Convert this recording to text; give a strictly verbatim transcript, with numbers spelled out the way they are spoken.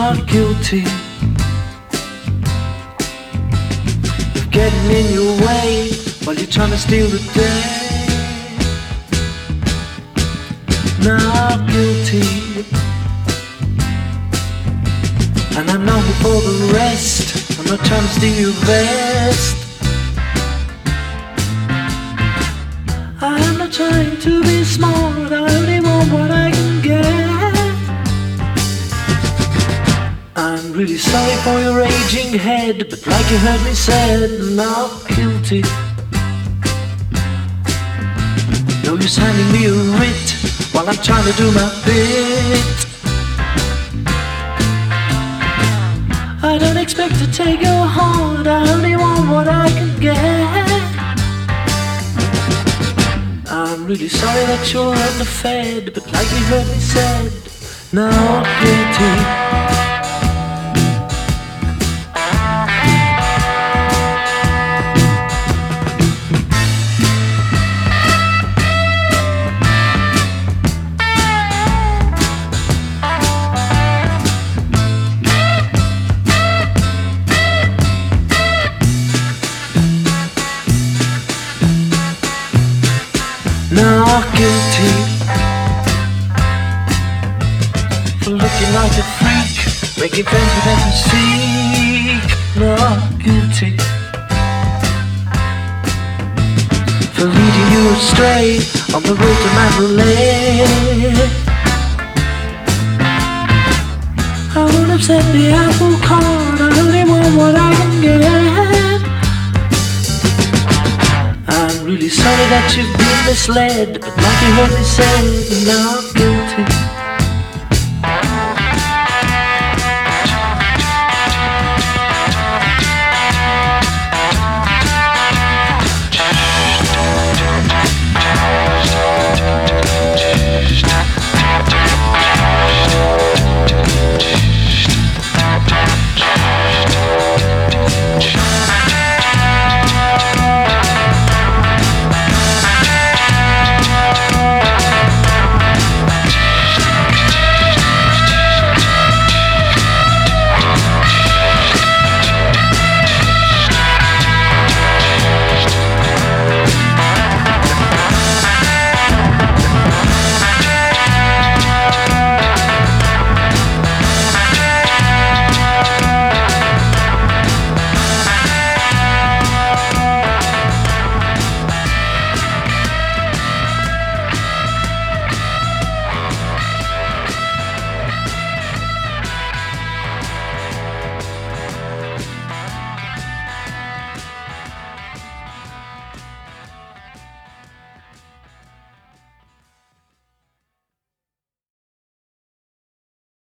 not guilty of getting in your way while you're trying to steal the day. Not guilty, and I'm not here for the rest. I'm not trying to steal your best. I'm not trying to be smart, I only want what I can get. I'm really sorry for your raging head, but like you heard me said, not guilty. No use handing me a writ while I'm trying to do my bit. I don't expect to take your heart, I only want what I can get. I'm really sorry that you're underfed, but like you heard me said, not guilty. Not guilty for looking like a freak, making friends with them to seek. Not guilty for leading you astray on the road to Mandalay. I won't upset the apple cart, I only want what I can get. I'm really sorry that you've been misled, but like you heard me say, not guilty.